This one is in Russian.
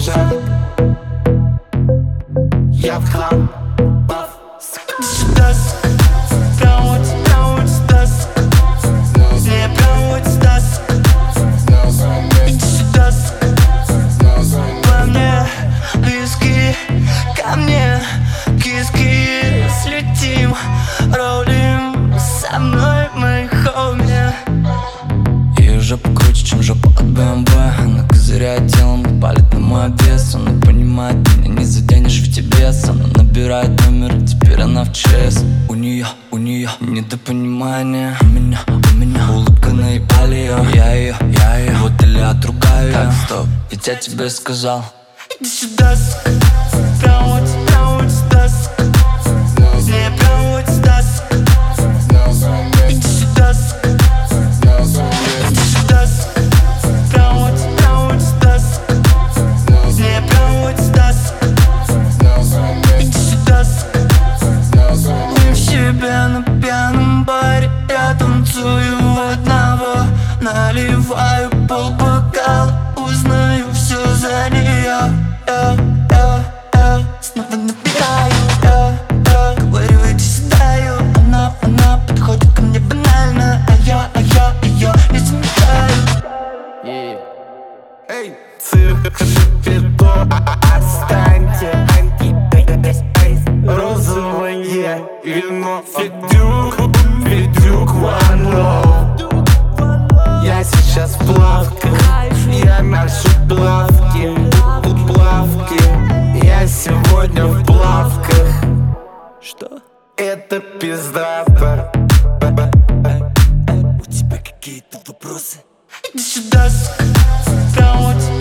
уже. Я в хлам. Киски, слетим, ролим со мной, мои хоми. Ее жопа круче, чем жопа от БМВ. Она козыряет телом, палит на мой обвес. Она понимает, меня не заденешь в тебе. Она набирает номер, теперь она в ЧС. У нее недопонимание. У меня улыбка наебали ее. Я ее, вот или отругаю. Так, стоп, ведь я тебе сказал. Иди сюда, прям вот сюда. Не прям вот сюда. Иди сюда, прям вот сюда. Не прям вот сюда. Иди сюда. Не в себе на пьяном баре. Я танцую одного, наливаю полбокала. Узнаю все за нее. Снова набираю, говорю, иди сюда, она подходит ко мне банально, а я ее не замечаю. Эй, циферто, отстаньте. Розовое вино, Федюк, one love. Я сейчас в плавках, я ношу плавки. Я сегодня в плавках. Что? Это пиздато. У тебя какие-то вопросы? Иди сюда, прям вот